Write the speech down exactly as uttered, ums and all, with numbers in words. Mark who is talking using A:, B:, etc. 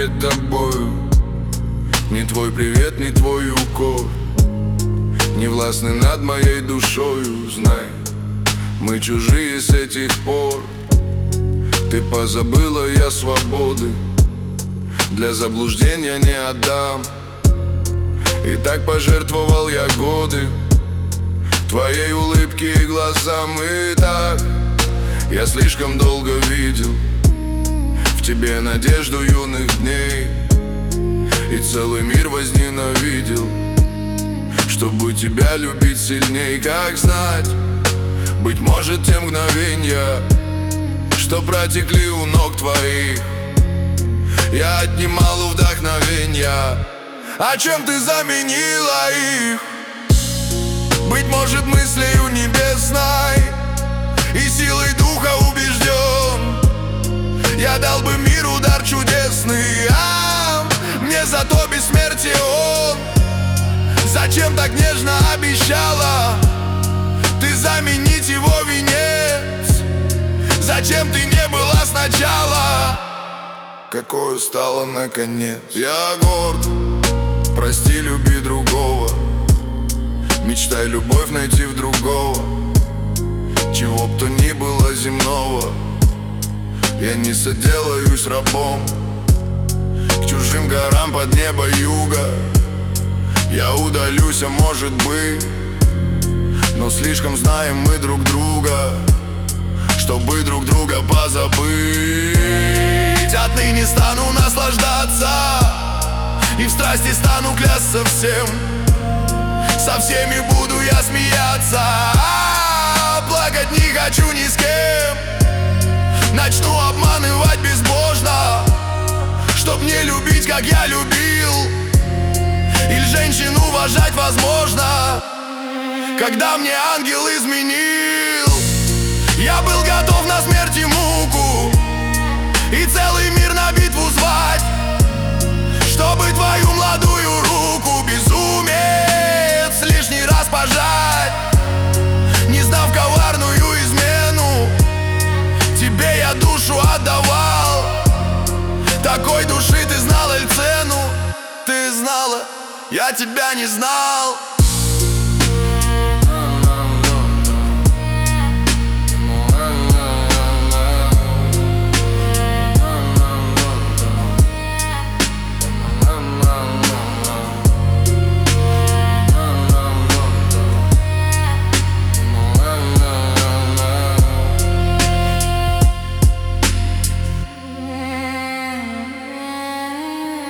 A: перед тобою. Ни твой привет, ни твой укор не властны над моей душою. Знай, мы чужие с этих пор. Ты позабыла, я свободы для заблуждения не отдам. И так пожертвовал я годы твоей улыбки и глазам. И так я слишком долго видел в тебе надежду юных дней, и целый мир возненавидел, чтобы тебя любить сильней. Как знать, быть может, те мгновенья, что протекли у ног твоих, я отнимал у вдохновенья. А чем ты заменила их? Быть может, мыслью небесной и силой духа убежден, я дал бы миру дар чудесный, а мне зато бессмертие он. Зачем так нежно обещала ты заменить его венец? Зачем ты не была сначала? Какой стала наконец? Я горд, прости, люби другого, мечтай любовь найти в другого. Чего б то ни было земного, я не соделаюсь рабом. К чужим горам под небо юга я удалюсь, а может быть, но слишком знаем мы друг друга, чтобы друг друга позабыть. Отныне стану наслаждаться и в страсти стану клясться всем. Со всеми буду я смеяться, а плакать не хочу ни с кем. Начну обманывать безбожно, чтоб не любить, как я любил, или женщин уважать возможно, когда мне ангел изменил. Я был готов на смерть и муку, и целый мир на битву звать, чтобы твою молодую руку, безумец, лишний раз пожать. Не знав коварную измену, тебе я душу отдавал. Такой души ты знала ли цену? Ты знала, я тебя не знал.